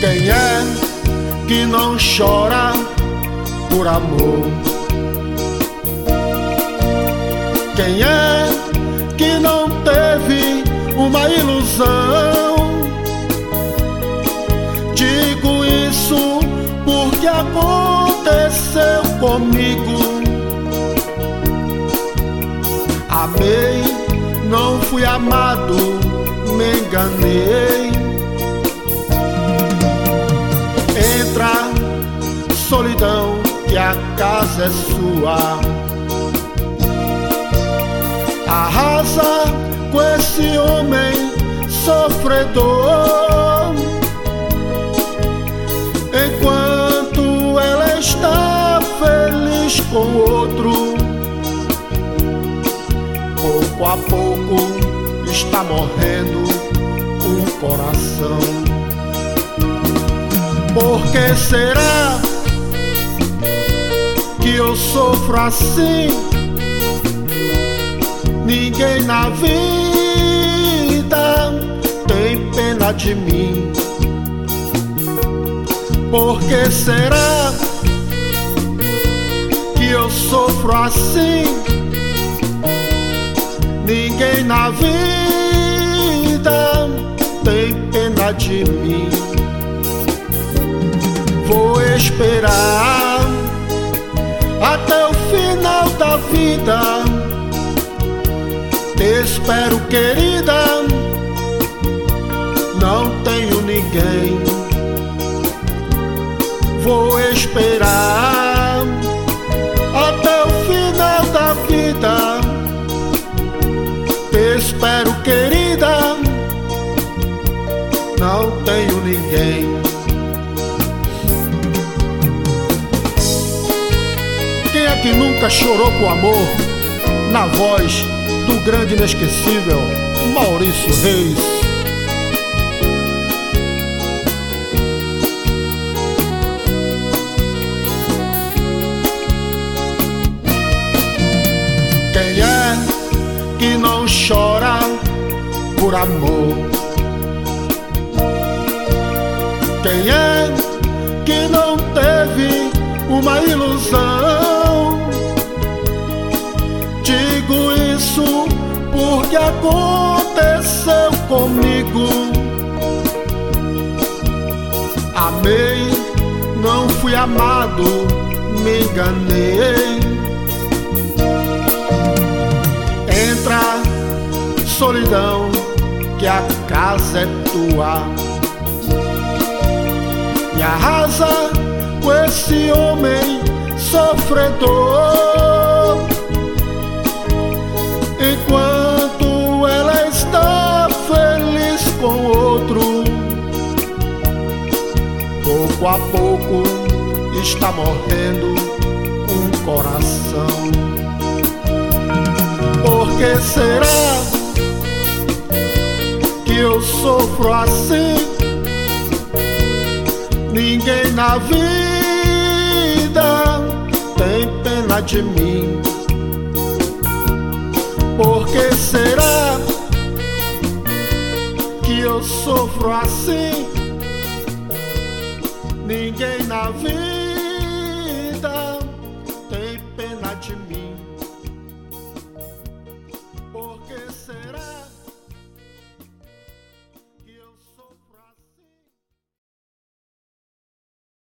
Quem é que não chora por amor? Quem é que não teve uma ilusão? Digo isso porque aconteceu comigo. Amei, não fui amado, me enganei. Entra, solidão, que a casa é sua. Arrasa com esse homem sofredor, enquanto ela está feliz com outro. Pouco a pouco está morrendo um coração. Por que será que eu sofro assim? Ninguém na vida tem pena de mim. Por que será que eu sofro assim? Ninguém na vida tem pena de mim. Vou esperar até o final da vida. Te espero, querida, não tenho ninguém. Vou esperar até o final da vida. Te espero, querida, não tenho ninguém. Quem é que nunca chorou com amor? Na voz do grande inesquecível Maurício Reis. Quem é que não chora por amor? Quem é que não teve uma ilusão? Digo isso porque aconteceu comigo. Amei, não fui amado, me enganei. Entra, solidão, que a casa é tua. E arrasa com esse homem sofredor, enquanto ela está feliz com outro. Pouco a pouco está morrendo um coração. Por que será que eu sofro assim? Ninguém na vida tem pena de mim. Por que será que eu sofro assim? Ninguém na vida tem pena de mim.